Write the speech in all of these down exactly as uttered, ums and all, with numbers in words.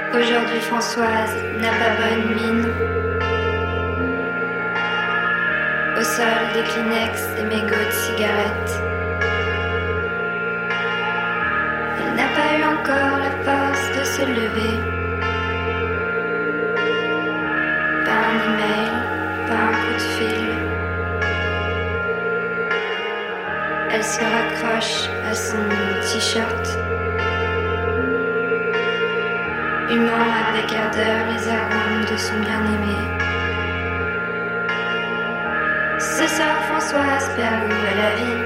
Aujourd'hui Françoise n'a pas bonne mine. Au sol des Kleenex et mégots de cigarettes. Elle n'a pas eu encore la force de se lever. Pas un email, pas un coup de fil. Elle se raccroche à son t-shirt, humant avec ardeur les arômes de son bien-aimé. Ce soir, Françoise perd goût à la vie.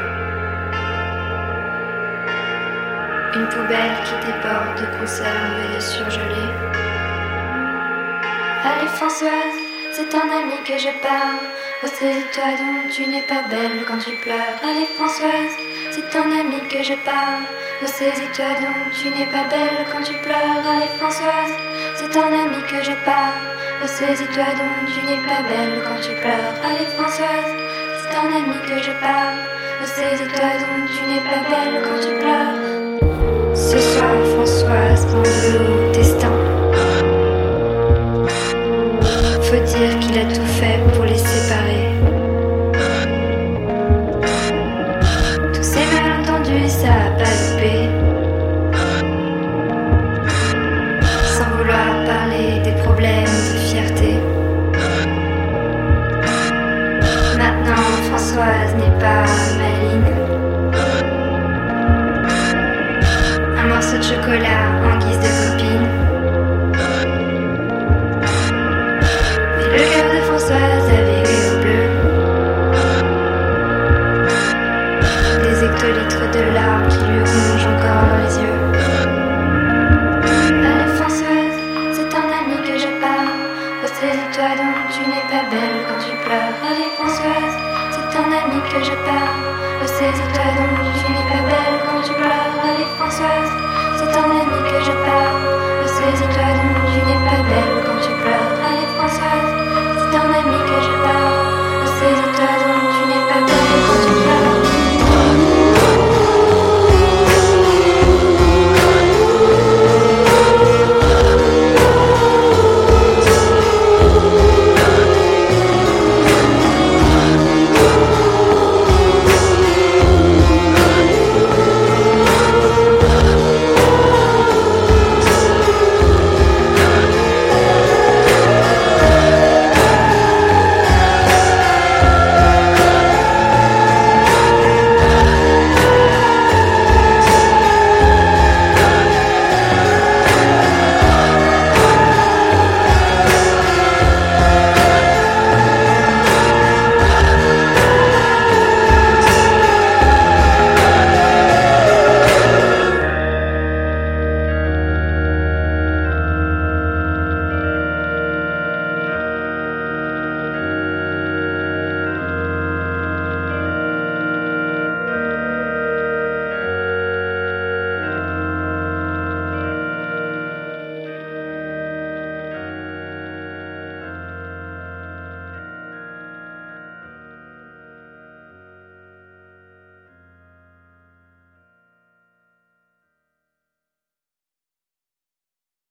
Une poubelle qui déborde de conserves et de surgelés. Allez, Françoise, c'est ton ami que je parle. Oh, saisis-toi donc, tu n'es pas belle quand tu pleures. Allez, Françoise, c'est ton ami que je parle. Oh, saisis-toi donc, tu n'es pas belle quand tu pleures. Allez, Françoise, c'est ton ami que je parle. Oh, saisis-toi donc, tu n'es pas belle quand tu pleures. Allez, Françoise, c'est ton ami que je parle. Oh, saisis-toi donc, tu n'es pas belle quand tu pleures. Ce soir, Françoise en veut au destin. Faut dire qu'il a tout fait pour les séparer. Tous ces malentendus, ça a pas loupé. Sans vouloir parler des problèmes de fierté. Maintenant, Françoise n'est pas maligne. Un morceau de chocolat en guise de copine. Le cœur de Françoise avait eu au bleu. Des hectolitres de larmes qui lui rongent encore dans les yeux. Allez, Françoise, c'est ton ami que je parle. Oh, saisis-toi donc, tu n'es pas belle quand tu pleures. Allez, Françoise, c'est ton ami que je parle. Oh, saisis-toi donc, tu n'es pas belle quand tu pleures. Allez, Françoise, c'est ton ami que je parle. Oh, saisis-toi donc, tu n'es pas belle quand tu pleures. Allez, Françoise, c'est ton ami que je parle.